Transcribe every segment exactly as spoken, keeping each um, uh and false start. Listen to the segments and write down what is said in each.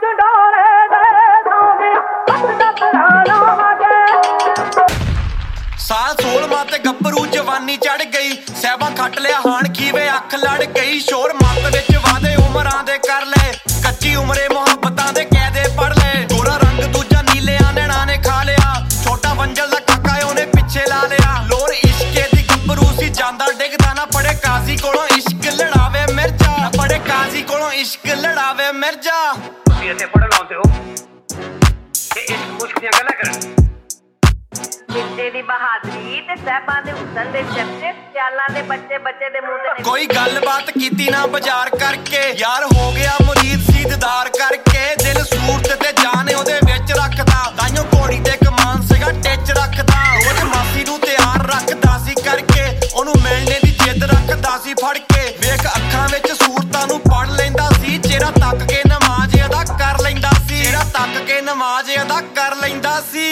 साल सोलवा ते गब्बरू जवानी चढ़ गई, सैबा खट लिया हाण खीवे अख लड़ गई। शोर मत विच वादे उमरां दे कर ले, कच्ची उमरे मुहब्बतां दे कैदे पढ़ ले। गोरा रंग दूजा नीले नैणा ने खा लिया, छोटा वंजल दा काका ओने पिछे ला लिया। लोर इश्के दी गब्बरू सी जांदा डिगदा ना पड़े काजी कोलों इश्क लड़ावे मिर्जा, ना पड़े काजी कोलों इश्क लड़ावे मिर्जा। तुसीं इत्थे पढ़ लाउंदे हो कि इश्क मुश्क दियां गल्लां करन। कोई गलबात कीती ना बाजार करके, यार हो गया मुरीद सीधदार करके। दिल सूरत ते जान ओदे विच रखदा, ताइयों घोड़ी ते कमान सीगा टिच रखदा। रोज मासी नूं तैयार रखदा सी करके, ओनू मिलने दी जिद रखदा सी फड़ के। वेख अखां विच सूरतां नूं पढ़ लैंदा सी, चेहरा तक के नमाज अदा कर लैंदा सी, चेहरा तक के नमाज अदा कर लैंदा सी।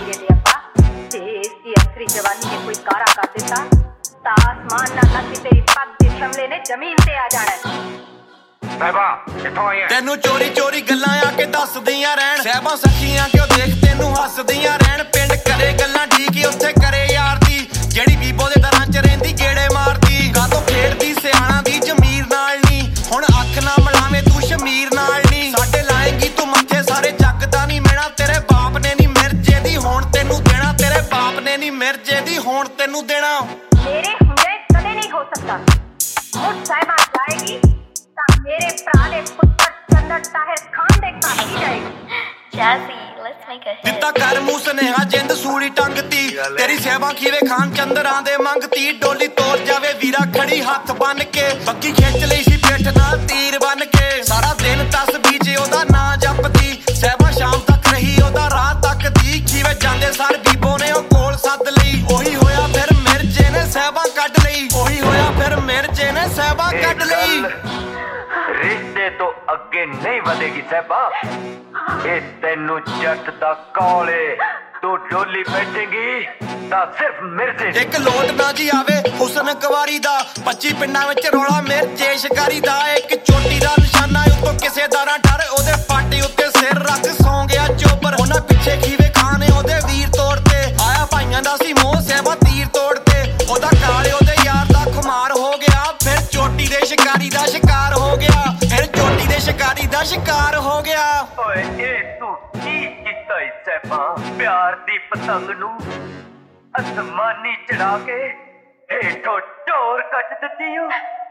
जवानी ने कोई कारा कर देता ता आसमान ना लग तेरी पग दे शमले ने जमीन ते आ जाना। साहिबा किथों आई है? तेनू चोरी चोरी गल्लां आके दसदियां रहन, साहिबा सखियां क्यों देख तेनू हसदियां रहन। पिंड करे गल्लां ठीक उत्थे करे यार दी, जेड़ी बीबो दे दरां च रहिंदी गेड़े मारदी। कातों खेड़दी सियाणा दी जमीर नाल नी, हुण अख ना मिलावे तू शमीर नाल नी। साडे लाएंगी तू मत्थे सारे जग दा नी मेणा, तेरे बाप ने नी मिर्जे दी होण तेनू देना, तेरे बाप ने नी मिर्जे दी होण तेनू देना। मेरे हुंदे कदे नहीं हो सकता, मुझ साहिबा जाएगी ता मेरे भरा दे पुत्तर चंदर ताहिर खान दे घर ही जाएगी। Jazzy, let's make a hit. दिता कर मूंह सनेहा जिंद सूली टंगती, तेरी सेवा खीवे खान चंदरां दे मंगती। डोली तोड़ जावे वीरा खड़ी हथ बन के, बग्गी खिंच लई सी पिठ नाल तीर बन के। सारा दिन तस बीजे ओदा नां जपदी, सेवा शाम तक रही ओदा राह तक दी। खीवे जांदे सार बीबो ने ओ कोल सद लई, ओही होया फिर मिर्जे ने सेवा कढ लई, ओही होया फिर मिर्जे ने सेवा कढ लई। रिश्ते तो अगे नहीं वधेगी साहिबा, ये तेनू जट दा कौल है। तू डोली बैठेगी ता सिर्फ मिर्जे। एक लोट ना जी आवे हुसन कुवारी दा, पच्ची पिंडां विच रौला मिर्जे शिकारी दा। एक चोटी दा निशाना उतों किसे दा ना डर, ओदे पाटे उत्ते सिर रख सौ गया चोबर। ओना पिछे खीवे खाने ओदे वीर तोड़ते, आया भाइयां दा सी मोह सेवा तीर तोड़ते। ओदा काले ओदे यार दा खुमार हो गया, फिर चोटी दे शिकारी दा शिकार हो गया, फिर चोटी दे शिकारी दा शिकार हो गया। ओए ए तू की कीता ई साहिबा, प्यार दी पतंग नू असमानी चढ़ा के हेठों टोर कट दित्ती।